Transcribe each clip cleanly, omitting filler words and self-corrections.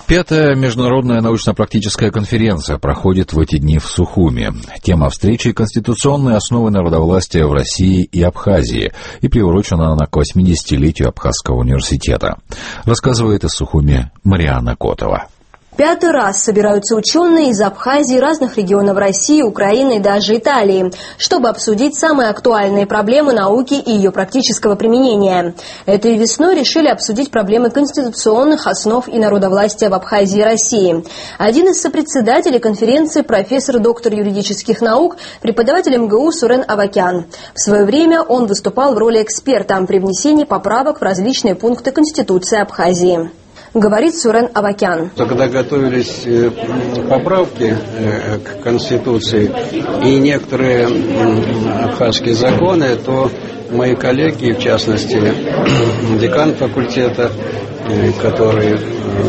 Пятая международная научно-практическая конференция проходит в эти дни в Сухуми. Тема встречи — конституционные основы народовластия в России и Абхазии, и приурочена она к 80-летию Абхазского университета. Рассказывает из Сухуми Марианна Котова. Пятый раз собираются ученые из Абхазии, разных регионов России, Украины и даже Италии, чтобы обсудить самые актуальные проблемы науки и ее практического применения. Этой весной решили обсудить проблемы конституционных основ и народовластия в Абхазии и России. Один из сопредседателей конференции — профессор, доктор юридических наук, преподаватель МГУ Сурен Авакян. В свое время он выступал в роли эксперта при внесении поправок в различные пункты Конституции Абхазии. Говорит Сурен Авакян. Когда готовились поправки к Конституции и некоторые абхазские законы, то мои коллеги, в частности, декан факультета, который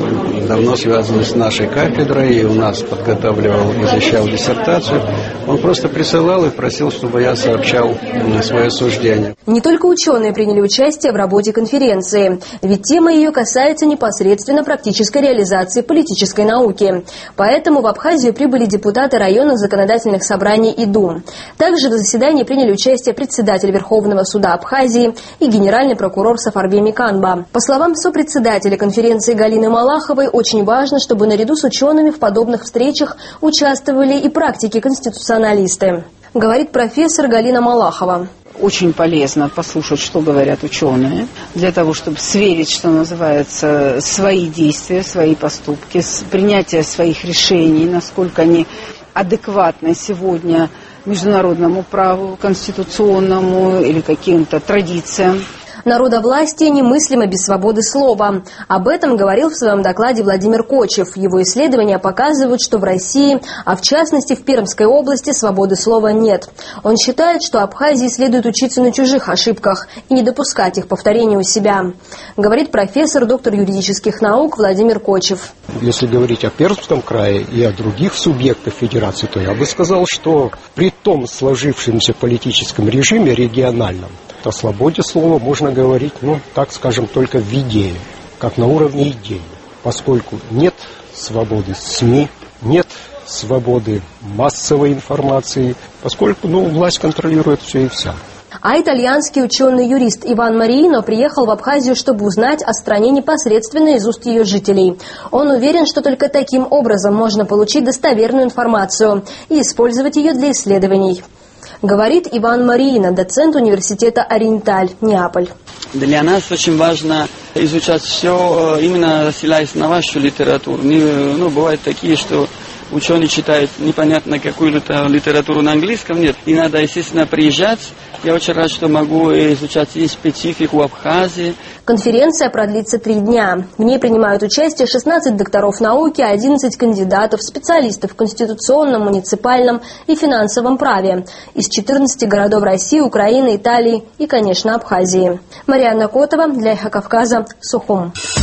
давно связан с нашей кафедрой и у нас подготавливал и защищал диссертацию, он просто присылал и просил, чтобы я сообщал свое суждение. Не только ученые приняли участие в работе конференции, ведь тема ее касается непосредственно практической реализации политической науки. Поэтому в Абхазию прибыли депутаты районных законодательных собраний и дум. Также в заседании приняли участие председатель Верховного суда Абхазии и генеральный прокурор Сафарбе Миканба. По словам сопредседателя конференции Галины Малаховой, очень важно, чтобы наряду с учеными в подобных встречах участвовали и практики-конституционалисты. Говорит профессор Галина Малахова. Очень полезно послушать, что говорят ученые, для того, чтобы сверить, что называется, свои действия, свои поступки, принятие своих решений, насколько они адекватны сегодня международному праву, конституционному или каким-то традициям. Народовластие немыслимо без свободы слова. Об этом говорил в своем докладе Владимир Кочев. Его исследования показывают, что в России, а в частности в Пермской области, свободы слова нет. Он считает, что Абхазии следует учиться на чужих ошибках и не допускать их повторения у себя. Говорит профессор, доктор юридических наук Владимир Кочев. Если говорить о Пермском крае и о других субъектах федерации, то я бы сказал, что при том сложившемся политическом режиме региональном, о свободе слова можно говорить, так скажем, только в идее, как на уровне идеи, поскольку нет свободы СМИ, нет свободы массовой информации, поскольку власть контролирует все и вся. А итальянский ученый-юрист Иван Мариино приехал в Абхазию, чтобы узнать о стране непосредственно из уст ее жителей. Он уверен, что только таким образом можно получить достоверную информацию и использовать ее для исследований. Говорит Иван Мариино, доцент университета Ориенталь, Неаполь. Для нас очень важно изучать все, именно ссылаясь на вашу литературу. Бывают такие, что ученые читают непонятно какую-то литературу на английском. Нет, и надо, естественно, приезжать. Я очень рад, что могу изучать и специфику Абхазии. Конференция продлится 3 дня. В ней принимают участие 16 докторов науки, 11 кандидатов, специалистов в конституционном, муниципальном и финансовом праве из 14 городов России, Украины, Италии и, конечно, Абхазии. Марианна Котова для Эхо Кавказа, Сухум.